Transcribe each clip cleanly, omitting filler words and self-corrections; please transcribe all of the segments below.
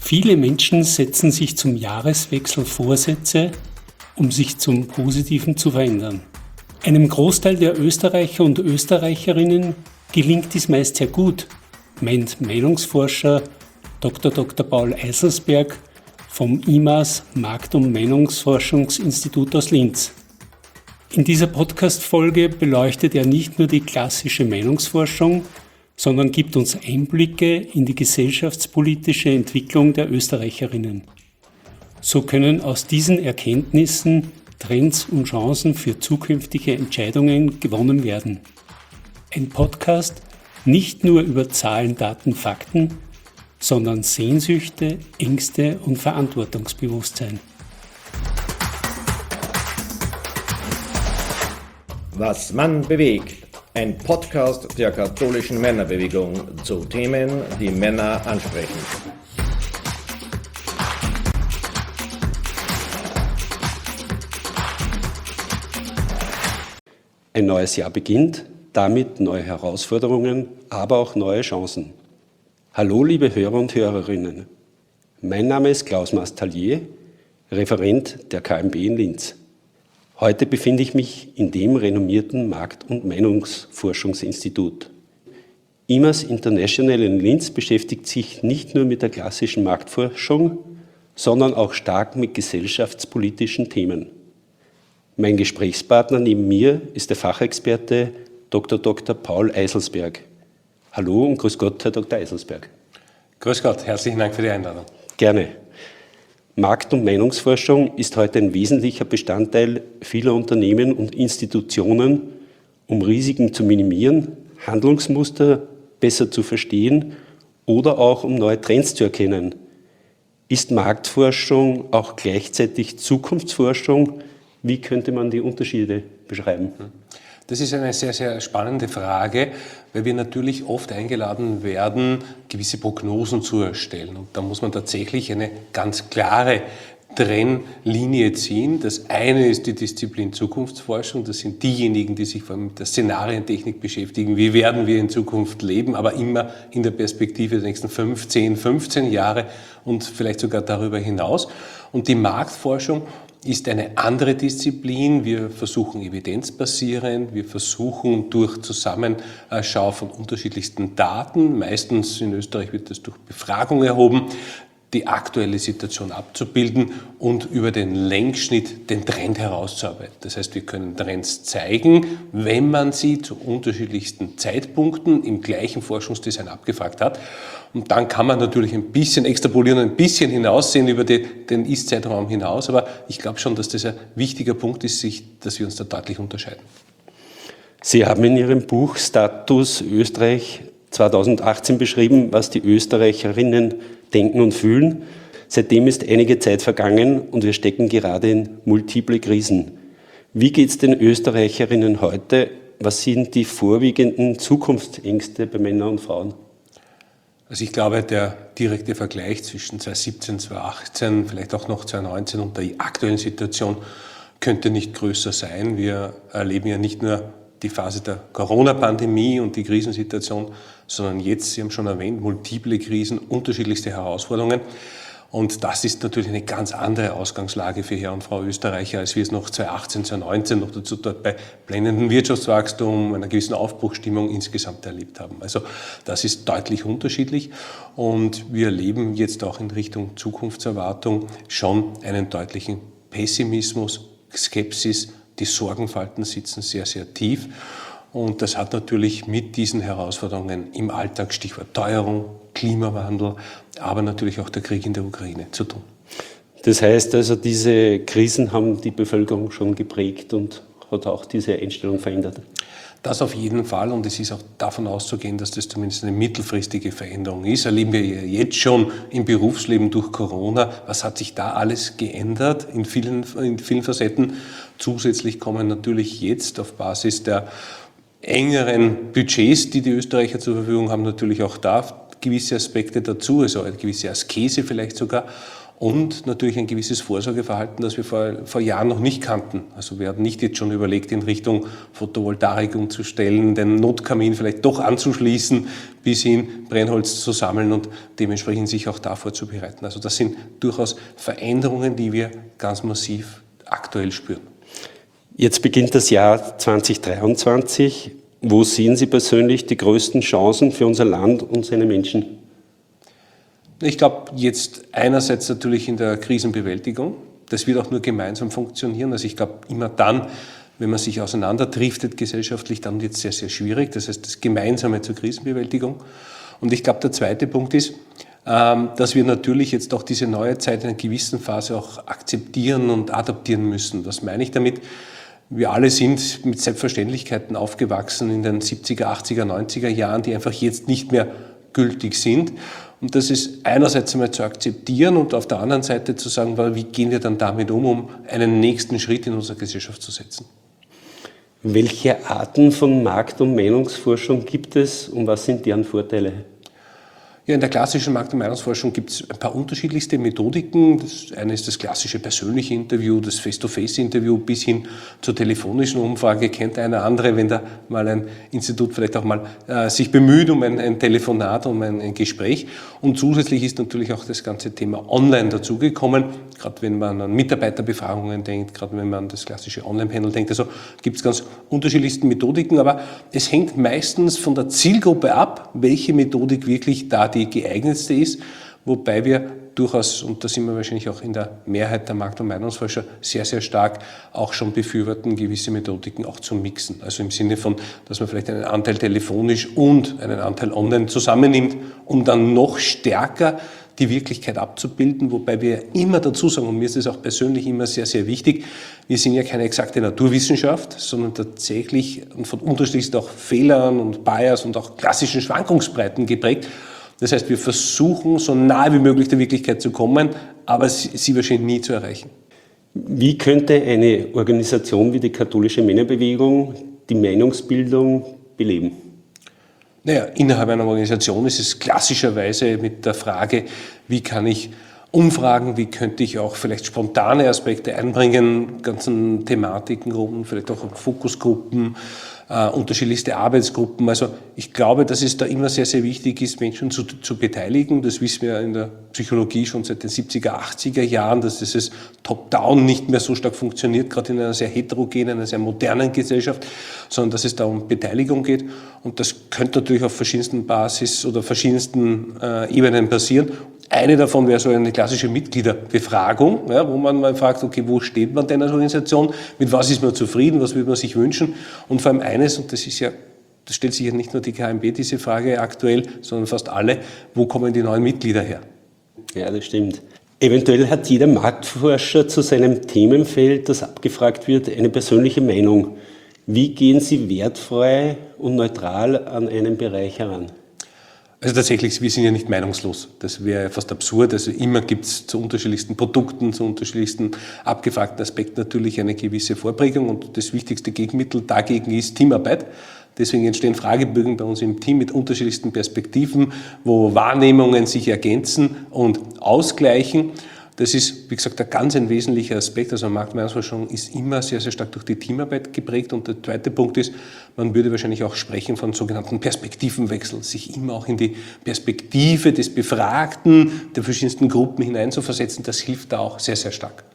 Viele Menschen setzen sich zum Jahreswechsel Vorsätze, um sich zum Positiven zu verändern. Einem Großteil der Österreicher und Österreicherinnen gelingt dies meist sehr gut, meint Meinungsforscher Dr. Paul Eiselsberg vom IMAS Markt- und Meinungsforschungsinstitut aus Linz. In dieser Podcast-Folge beleuchtet er nicht nur die klassische Meinungsforschung, sondern gibt uns Einblicke in die gesellschaftspolitische Entwicklung der Österreicherinnen. So können aus diesen Erkenntnissen Trends und Chancen für zukünftige Entscheidungen gewonnen werden. Ein Podcast nicht nur über Zahlen, Daten, Fakten, sondern Sehnsüchte, Ängste und Verantwortungsbewusstsein. Was Mann bewegt. Ein Podcast der katholischen Männerbewegung zu Themen, die Männer ansprechen. Ein neues Jahr beginnt, damit neue Herausforderungen, aber auch neue Chancen. Hallo liebe Hörer und Hörerinnen, mein Name ist Klaus Mastallier, Referent der KMB in Linz. Heute befinde ich mich in dem renommierten Markt- und Meinungsforschungsinstitut. IMAS International in Linz beschäftigt sich nicht nur mit der klassischen Marktforschung, sondern auch stark mit gesellschaftspolitischen Themen. Mein Gesprächspartner neben mir ist der Fachexperte Dr. Paul Eiselsberg. Hallo und grüß Gott, Herr Dr. Eiselsberg. Grüß Gott, herzlichen Dank für die Einladung. Gerne. Markt- und Meinungsforschung ist heute ein wesentlicher Bestandteil vieler Unternehmen und Institutionen, um Risiken zu minimieren, Handlungsmuster besser zu verstehen oder auch um neue Trends zu erkennen. Ist Marktforschung auch gleichzeitig Zukunftsforschung? Wie könnte man die Unterschiede beschreiben? Das ist eine sehr, sehr spannende Frage, weil wir natürlich oft eingeladen werden, gewisse Prognosen zu erstellen. Und da muss man tatsächlich eine ganz klare Trennlinie ziehen. Das eine ist die Disziplin Zukunftsforschung. Das sind diejenigen, die sich vor allem mit der Szenarientechnik beschäftigen. Wie werden wir in Zukunft leben, aber immer in der Perspektive der nächsten 15 Jahre und vielleicht sogar darüber hinaus. Und die Marktforschung ist eine andere Disziplin. Wir versuchen evidenzbasierend, wir versuchen durch Zusammenschau von unterschiedlichsten Daten, meistens in Österreich wird das durch Befragung erhoben, die aktuelle Situation abzubilden und über den Längsschnitt den Trend herauszuarbeiten. Das heißt, wir können Trends zeigen, wenn man sie zu unterschiedlichsten Zeitpunkten im gleichen Forschungsdesign abgefragt hat. Und dann kann man natürlich ein bisschen extrapolieren, ein bisschen hinaussehen über den Ist-Zeitraum hinaus. Aber ich glaube schon, dass das ein wichtiger Punkt ist, dass wir uns da deutlich unterscheiden. Sie haben in Ihrem Buch Status Österreich 2018 beschrieben, was die Österreicherinnen denken und fühlen. Seitdem ist einige Zeit vergangen und wir stecken gerade in multiple Krisen. Wie geht es den Österreicherinnen heute? Was sind die vorwiegenden Zukunftsängste bei Männern und Frauen? Also ich glaube, der direkte Vergleich zwischen 2017, 2018, vielleicht auch noch 2019 und der aktuellen Situation könnte nicht größer sein. Wir erleben ja nicht nur die Phase der Corona-Pandemie und die Krisensituation, sondern jetzt, Sie haben schon erwähnt, multiple Krisen, unterschiedlichste Herausforderungen. Und das ist natürlich eine ganz andere Ausgangslage für Herr und Frau Österreicher, als wir es noch 2018, 2019 noch dazu dort bei blendendem Wirtschaftswachstum, einer gewissen Aufbruchsstimmung insgesamt erlebt haben. Also das ist deutlich unterschiedlich und wir erleben jetzt auch in Richtung Zukunftserwartung schon einen deutlichen Pessimismus, Skepsis, die Sorgenfalten sitzen sehr, sehr tief. Und das hat natürlich mit diesen Herausforderungen im Alltag, Stichwort Teuerung, Klimawandel, aber natürlich auch der Krieg in der Ukraine zu tun. Das heißt also, diese Krisen haben die Bevölkerung schon geprägt und hat auch diese Einstellung verändert? Das auf jeden Fall und es ist auch davon auszugehen, dass das zumindest eine mittelfristige Veränderung ist. Erleben wir ja jetzt schon im Berufsleben durch Corona. Was hat sich da alles geändert in vielen Facetten? Zusätzlich kommen natürlich jetzt auf Basis der engeren Budgets, die Österreicher zur Verfügung haben, natürlich auch da gewisse Aspekte dazu, also eine gewisse Askese vielleicht sogar. und natürlich ein gewisses Vorsorgeverhalten, das wir vor Jahren noch nicht kannten. Also wir hatten nicht jetzt schon überlegt, in Richtung Photovoltaik umzustellen, den Notkamin vielleicht doch anzuschließen, bis hin Brennholz zu sammeln und dementsprechend sich auch da vorzubereiten. Also das sind durchaus Veränderungen, die wir ganz massiv aktuell spüren. Jetzt beginnt das Jahr 2023. Wo sehen Sie persönlich die größten Chancen für unser Land und seine Menschen? Ich glaube, jetzt einerseits natürlich in der Krisenbewältigung. Das wird auch nur gemeinsam funktionieren. Also ich glaube, immer dann, wenn man sich auseinanderdriftet gesellschaftlich, dann wird es sehr, sehr schwierig. Das heißt, das Gemeinsame zur Krisenbewältigung. Und ich glaube, der zweite Punkt ist, dass wir natürlich jetzt auch diese neue Zeit in einer gewissen Phase auch akzeptieren und adaptieren müssen. Was meine ich damit? Wir alle sind mit Selbstverständlichkeiten aufgewachsen in den 70er, 80er, 90er Jahren, die einfach jetzt nicht mehr gültig sind. Und das ist einerseits einmal zu akzeptieren und auf der anderen Seite zu sagen, wie gehen wir dann damit um einen nächsten Schritt in unserer Gesellschaft zu setzen. Welche Arten von Markt- und Meinungsforschung gibt es und was sind deren Vorteile? Ja, in der klassischen Markt- und Meinungsforschung gibt es ein paar unterschiedlichste Methodiken. Das eine ist das klassische persönliche Interview, das Face-to-Face-Interview bis hin zur telefonischen Umfrage. Kennt einer andere, wenn da mal ein Institut vielleicht auch mal sich bemüht um ein Telefonat, um ein Gespräch. Und zusätzlich ist natürlich auch das ganze Thema Online dazugekommen. Gerade wenn man an Mitarbeiterbefragungen denkt, gerade wenn man an das klassische Online-Panel denkt. Also gibt es ganz unterschiedlichste Methodiken, aber es hängt meistens von der Zielgruppe ab, welche Methodik wirklich da die geeignetste ist, wobei wir durchaus, und da sind wir wahrscheinlich auch in der Mehrheit der Markt- und Meinungsforscher sehr, sehr stark auch schon befürworten, gewisse Methodiken auch zu mixen. Also im Sinne von, dass man vielleicht einen Anteil telefonisch und einen Anteil online zusammennimmt, um dann noch stärker die Wirklichkeit abzubilden, wobei wir immer dazu sagen, und mir ist es auch persönlich immer sehr, sehr wichtig, wir sind ja keine exakte Naturwissenschaft, sondern tatsächlich von unterschiedlichsten auch Fehlern und Bias und auch klassischen Schwankungsbreiten geprägt. Das heißt, wir versuchen, so nahe wie möglich der Wirklichkeit zu kommen, aber sie wahrscheinlich nie zu erreichen. Wie könnte eine Organisation wie die katholische Männerbewegung die Meinungsbildung beleben? Naja, innerhalb einer Organisation ist es klassischerweise mit der Frage, wie kann ich Umfragen, wie könnte ich auch vielleicht spontane Aspekte einbringen, ganzen Thematikengruppen, vielleicht auch Fokusgruppen, unterschiedlichste Arbeitsgruppen. Also ich glaube, dass es da immer sehr, sehr wichtig ist, Menschen zu beteiligen. Das wissen wir in der Psychologie schon seit den 70er, 80er Jahren, dass dieses Top-Down nicht mehr so stark funktioniert, gerade in einer sehr heterogenen, einer sehr modernen Gesellschaft, sondern dass es da um Beteiligung geht. Und das könnte natürlich auf verschiedensten Basis oder verschiedensten Ebenen passieren. Eine davon wäre so eine klassische Mitgliederbefragung, ja, wo man mal fragt, okay, wo steht man denn als Organisation, mit was ist man zufrieden, was würde man sich wünschen und vor allem eines, und das stellt sich ja nicht nur die KMB diese Frage aktuell, sondern fast alle, wo kommen die neuen Mitglieder her? Ja, das stimmt. Eventuell hat jeder Marktforscher zu seinem Themenfeld, das abgefragt wird, eine persönliche Meinung. Wie gehen Sie wertfrei und neutral an einen Bereich heran? Also tatsächlich, wir sind ja nicht meinungslos. Das wäre fast absurd. Also immer gibt es zu unterschiedlichsten Produkten, zu unterschiedlichsten abgefragten Aspekten natürlich eine gewisse Vorprägung. Und das wichtigste Gegenmittel dagegen ist Teamarbeit. Deswegen entstehen Fragebögen bei uns im Team mit unterschiedlichsten Perspektiven, wo Wahrnehmungen sich ergänzen und ausgleichen. Das ist, wie gesagt, ein wesentlicher Aspekt. Also Marktmeinungsforschung ist immer sehr, sehr stark durch die Teamarbeit geprägt. Und der zweite Punkt ist, man würde wahrscheinlich auch sprechen von sogenannten Perspektivenwechsel, sich immer auch in die Perspektive des Befragten, der verschiedensten Gruppen hineinzuversetzen. Das hilft da auch sehr, sehr stark.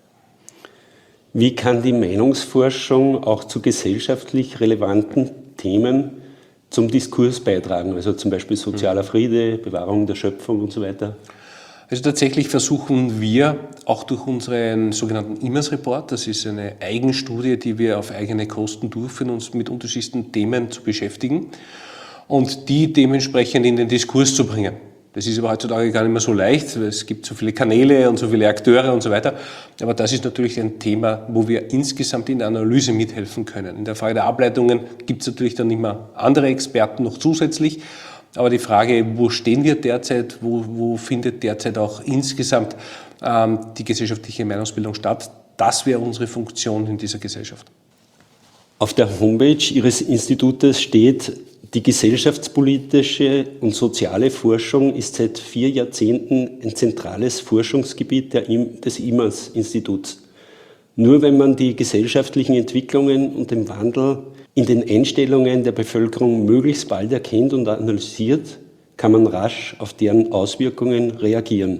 Wie kann die Meinungsforschung auch zu gesellschaftlich relevanten Themen zum Diskurs beitragen? Also zum Beispiel sozialer Friede, Bewahrung der Schöpfung und so weiter? Also tatsächlich versuchen wir auch durch unseren sogenannten IMAS-Report, das ist eine Eigenstudie, die wir auf eigene Kosten durchführen, uns mit unterschiedlichsten Themen zu beschäftigen und die dementsprechend in den Diskurs zu bringen. Das ist aber heutzutage gar nicht mehr so leicht, weil es gibt so viele Kanäle und so viele Akteure und so weiter. Aber das ist natürlich ein Thema, wo wir insgesamt in der Analyse mithelfen können. In der Frage der Ableitungen gibt es natürlich dann immer andere Experten noch zusätzlich. Aber die Frage, wo stehen wir derzeit, wo findet derzeit auch insgesamt die gesellschaftliche Meinungsbildung statt, das wäre unsere Funktion in dieser Gesellschaft. Auf der Homepage Ihres Institutes steht, Die gesellschaftspolitische und soziale Forschung ist seit 4 Jahrzehnten ein zentrales Forschungsgebiet des IMAS-Instituts. Nur wenn man die gesellschaftlichen Entwicklungen und den Wandel in den Einstellungen der Bevölkerung möglichst bald erkennt und analysiert, kann man rasch auf deren Auswirkungen reagieren.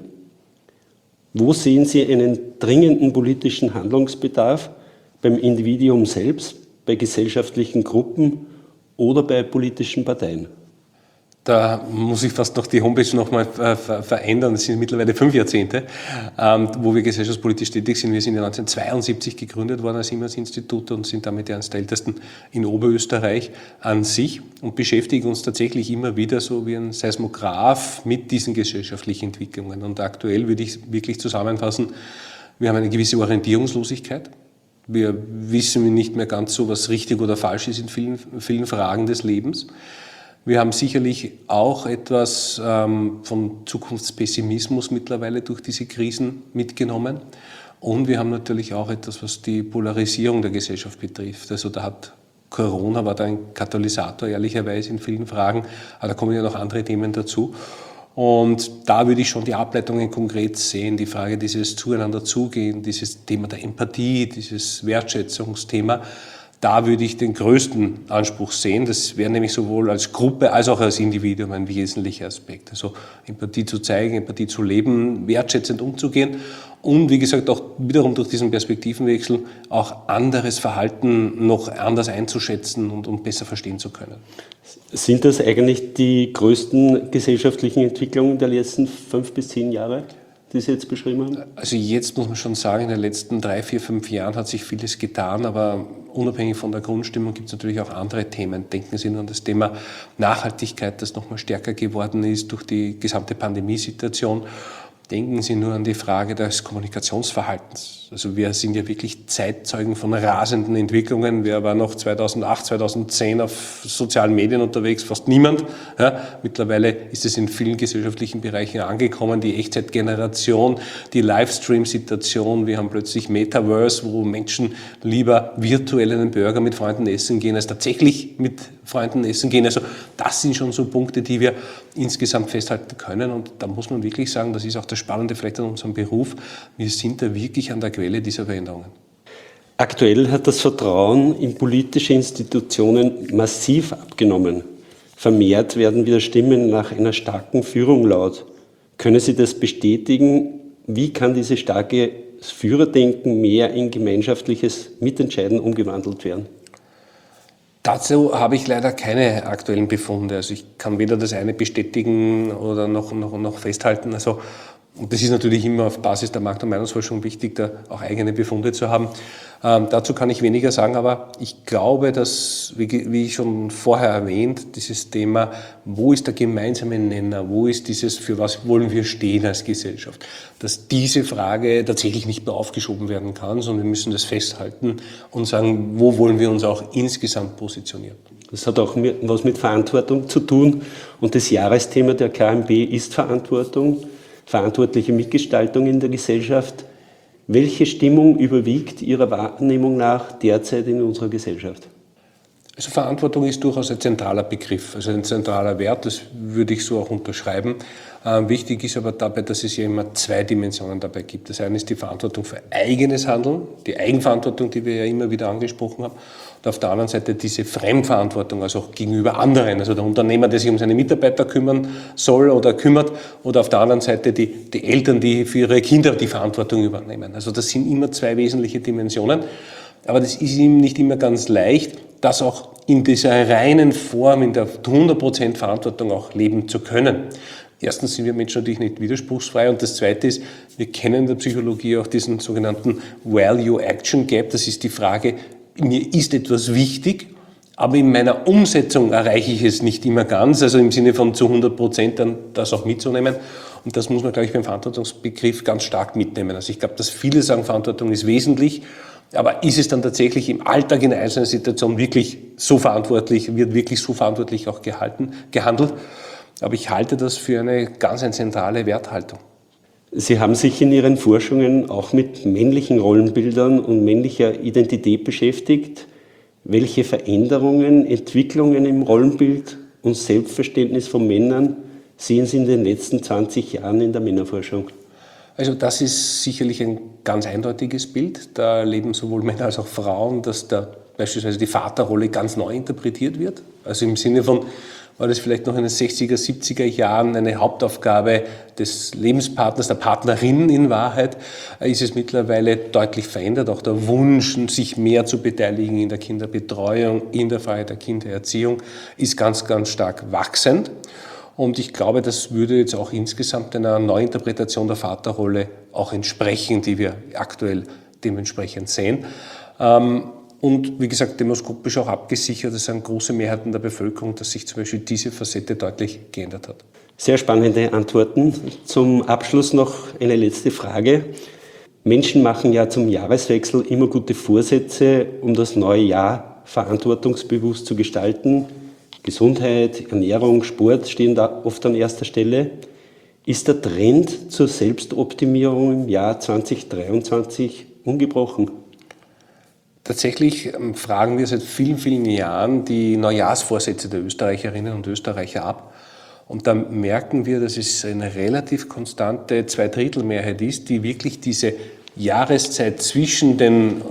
Wo sehen Sie einen dringenden politischen Handlungsbedarf beim Individuum selbst, bei gesellschaftlichen Gruppen oder bei politischen Parteien? Da muss ich fast noch die Homepage nochmal verändern. Das sind mittlerweile 5 Jahrzehnte, wo wir gesellschaftspolitisch tätig sind. Wir sind ja 1972 gegründet worden als IMAS-Institut und sind damit eines der ältesten in Oberösterreich an sich und beschäftigen uns tatsächlich immer wieder so wie ein Seismograph mit diesen gesellschaftlichen Entwicklungen. Und aktuell würde ich wirklich zusammenfassen, wir haben eine gewisse Orientierungslosigkeit. Wir wissen nicht mehr ganz so, was richtig oder falsch ist in vielen Fragen des Lebens. Wir haben sicherlich auch etwas von Zukunftspessimismus mittlerweile durch diese Krisen mitgenommen. Und wir haben natürlich auch etwas, was die Polarisierung der Gesellschaft betrifft. Also Corona war da ein Katalysator, ehrlicherweise in vielen Fragen, aber da kommen ja noch andere Themen dazu. Und da würde ich schon die Ableitungen konkret sehen, die Frage dieses Zueinander zugehen, dieses Thema der Empathie, dieses Wertschätzungsthema. Da würde ich den größten Anspruch sehen. Das wäre nämlich sowohl als Gruppe als auch als Individuum ein wesentlicher Aspekt. Also Empathie zu zeigen, Empathie zu leben, wertschätzend umzugehen und wie gesagt auch wiederum durch diesen Perspektivenwechsel auch anderes Verhalten noch anders einzuschätzen und besser verstehen zu können. Sind das eigentlich die größten gesellschaftlichen Entwicklungen der letzten 5 bis 10 Jahre, die Sie jetzt beschrieben haben? Also jetzt muss man schon sagen, in den letzten 3, 4, 5 Jahren hat sich vieles getan, aber unabhängig von der Grundstimmung gibt es natürlich auch andere Themen. Denken Sie nur an das Thema Nachhaltigkeit, das nochmal stärker geworden ist durch die gesamte Pandemiesituation. Denken Sie nur an die Frage des Kommunikationsverhaltens. Also wir sind ja wirklich Zeitzeugen von rasenden Entwicklungen. Wer war noch 2008, 2010 auf sozialen Medien unterwegs? Fast niemand. Ja, mittlerweile ist es in vielen gesellschaftlichen Bereichen angekommen. Die Echtzeitgeneration, die Livestream-Situation. Wir haben plötzlich Metaverse, wo Menschen lieber virtuell einen Burger mit Freunden essen gehen, als tatsächlich mit Freunden essen gehen. Also das sind schon so Punkte, die wir insgesamt festhalten können. Und da muss man wirklich sagen, das ist auch das Spannende vielleicht an unserem Beruf. Wir sind da wirklich an der Quelle dieser Veränderungen. Aktuell hat das Vertrauen in politische Institutionen massiv abgenommen. Vermehrt werden wieder Stimmen nach einer starken Führung laut. Können Sie das bestätigen? Wie kann dieses starke Führerdenken mehr in gemeinschaftliches Mitentscheiden umgewandelt werden? Dazu habe ich leider keine aktuellen Befunde. Also ich kann weder das eine bestätigen oder noch festhalten. Also und das ist natürlich immer auf Basis der Markt- und Meinungsforschung wichtig, da auch eigene Befunde zu haben. Dazu kann ich weniger sagen, aber ich glaube, dass, wie schon vorher erwähnt, dieses Thema, wo ist der gemeinsame Nenner, wo ist dieses, für was wollen wir stehen als Gesellschaft, dass diese Frage tatsächlich nicht mehr aufgeschoben werden kann, sondern wir müssen das festhalten und sagen, wo wollen wir uns auch insgesamt positionieren. Das hat auch was mit Verantwortung zu tun und das Jahresthema der KMB ist Verantwortung. Verantwortliche Mitgestaltung in der Gesellschaft. Welche Stimmung überwiegt Ihrer Wahrnehmung nach derzeit in unserer Gesellschaft? Also Verantwortung ist durchaus ein zentraler Begriff, also ein zentraler Wert, das würde ich so auch unterschreiben. Wichtig ist aber dabei, dass es ja immer 2 Dimensionen dabei gibt. Das eine ist die Verantwortung für eigenes Handeln, die Eigenverantwortung, die wir ja immer wieder angesprochen haben. Und auf der anderen Seite diese Fremdverantwortung, also auch gegenüber anderen. Also der Unternehmer, der sich um seine Mitarbeiter kümmern soll oder kümmert. Oder auf der anderen Seite die Eltern, die für ihre Kinder die Verantwortung übernehmen. Also das sind immer 2 wesentliche Dimensionen. Aber das ist ihm nicht immer ganz leicht, das auch in dieser reinen Form, in der 100% Verantwortung auch leben zu können. Erstens sind wir Menschen natürlich nicht widerspruchsfrei und das Zweite ist, wir kennen in der Psychologie auch diesen sogenannten Value-Action-Gap. Das ist die Frage, mir ist etwas wichtig, aber in meiner Umsetzung erreiche ich es nicht immer ganz, also im Sinne von zu 100% dann das auch mitzunehmen. Und das muss man, glaube ich, beim Verantwortungsbegriff ganz stark mitnehmen. Also ich glaube, dass viele sagen, Verantwortung ist wesentlich, aber ist es dann tatsächlich im Alltag in einer einzelnen Situation wirklich so verantwortlich, wird wirklich so verantwortlich auch gehandelt? Aber ich halte das für eine ganz zentrale Werthaltung. Sie haben sich in Ihren Forschungen auch mit männlichen Rollenbildern und männlicher Identität beschäftigt. Welche Veränderungen, Entwicklungen im Rollenbild und Selbstverständnis von Männern sehen Sie in den letzten 20 Jahren in der Männerforschung? Also das ist sicherlich ein ganz eindeutiges Bild. Da erleben sowohl Männer als auch Frauen, dass beispielsweise die Vaterrolle ganz neu interpretiert wird. Also im Sinne von, war das vielleicht noch in den 60er, 70er Jahren eine Hauptaufgabe des Lebenspartners, der Partnerin in Wahrheit, ist es mittlerweile deutlich verändert. Auch der Wunsch, sich mehr zu beteiligen in der Kinderbetreuung, in der Frage der Kindererziehung, ist ganz, ganz stark wachsend. Und ich glaube, das würde jetzt auch insgesamt einer Neuinterpretation der Vaterrolle auch entsprechen, die wir aktuell dementsprechend sehen. Und wie gesagt, demoskopisch auch abgesichert, es sind große Mehrheiten der Bevölkerung, dass sich zum Beispiel diese Facette deutlich geändert hat. Sehr spannende Antworten. Zum Abschluss noch eine letzte Frage. Menschen machen ja zum Jahreswechsel immer gute Vorsätze, um das neue Jahr verantwortungsbewusst zu gestalten. Gesundheit, Ernährung, Sport stehen da oft an erster Stelle. Ist der Trend zur Selbstoptimierung im Jahr 2023 ungebrochen? Tatsächlich fragen wir seit vielen, vielen Jahren die Neujahrsvorsätze der Österreicherinnen und Österreicher ab. Und da merken wir, dass es eine relativ konstante Zweidrittelmehrheit ist, die wirklich diese Jahreszeit zwischen den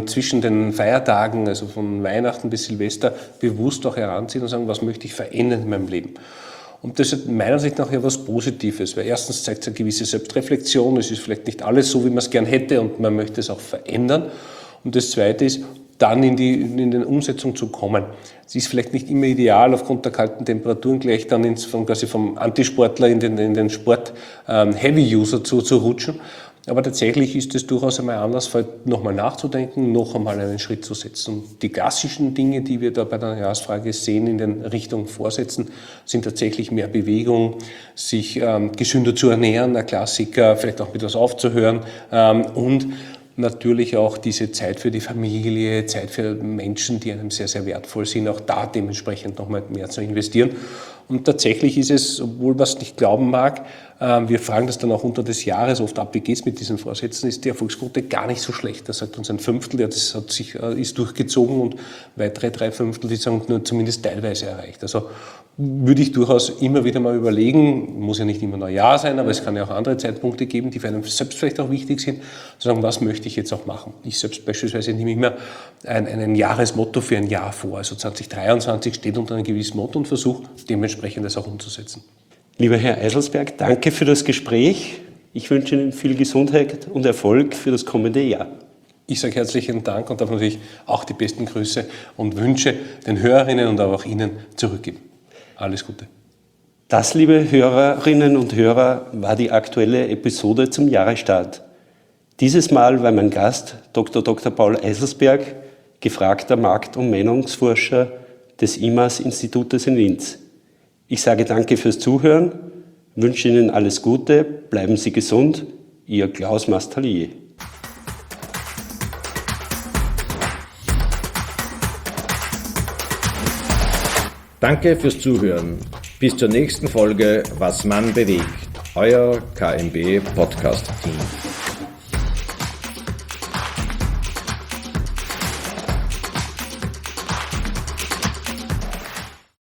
Feiertagen, also von Weihnachten bis Silvester, bewusst auch heranziehen und sagen, was möchte ich verändern in meinem Leben. Und das ist meiner Sicht nach ja was Positives, weil erstens zeigt es eine gewisse Selbstreflexion, es ist vielleicht nicht alles so, wie man es gern hätte und man möchte es auch verändern. Und das Zweite ist, dann in die Umsetzung zu kommen. Es ist vielleicht nicht immer ideal, aufgrund der kalten Temperaturen gleich dann quasi vom Antisportler in den Sport-Heavy-User zu rutschen. Aber tatsächlich ist es durchaus einmal Anlass, nochmal nachzudenken, noch einmal einen Schritt zu setzen. Und die klassischen Dinge, die wir da bei der Jahresfrage sehen in den Richtung Vorsätzen, sind tatsächlich mehr Bewegung, sich gesünder zu ernähren, ein Klassiker, vielleicht auch mit was aufzuhören und natürlich auch diese Zeit für die Familie, Zeit für Menschen, die einem sehr, sehr wertvoll sind, auch da dementsprechend nochmal mehr zu investieren. Und tatsächlich ist es, obwohl man es nicht glauben mag, wir fragen das dann auch unter des Jahres oft ab, wie geht es mit diesen Vorsätzen, ist die Erfolgsquote gar nicht so schlecht. Das sagt uns ein Fünftel, das ist durchgezogen und weitere 3/5, die sagen nur zumindest teilweise erreicht. Also würde ich durchaus immer wieder mal überlegen, muss ja nicht immer Neujahr sein, aber es kann ja auch andere Zeitpunkte geben, die für einen selbst vielleicht auch wichtig sind, zu sagen, was möchte ich jetzt auch machen. Ich selbst beispielsweise nehme immer ein Jahresmotto für ein Jahr vor. Also 2023 steht unter einem gewissen Motto und versuche dementsprechend das auch umzusetzen. Lieber Herr Eiselsberg, danke für das Gespräch. Ich wünsche Ihnen viel Gesundheit und Erfolg für das kommende Jahr. Ich sage herzlichen Dank und darf natürlich auch die besten Grüße und Wünsche den Hörerinnen und auch Ihnen zurückgeben. Alles Gute. Das, liebe Hörerinnen und Hörer, war die aktuelle Episode zum Jahresstart. Dieses Mal war mein Gast Dr. Paul Eiselsberg, gefragter Markt- und Meinungsforscher des IMAS-Institutes in Linz. Ich sage danke fürs Zuhören, wünsche Ihnen alles Gute, bleiben Sie gesund, Ihr Klaus Mastallier. Danke fürs Zuhören. Bis zur nächsten Folge Was Mann bewegt. Euer KMB Podcast Team.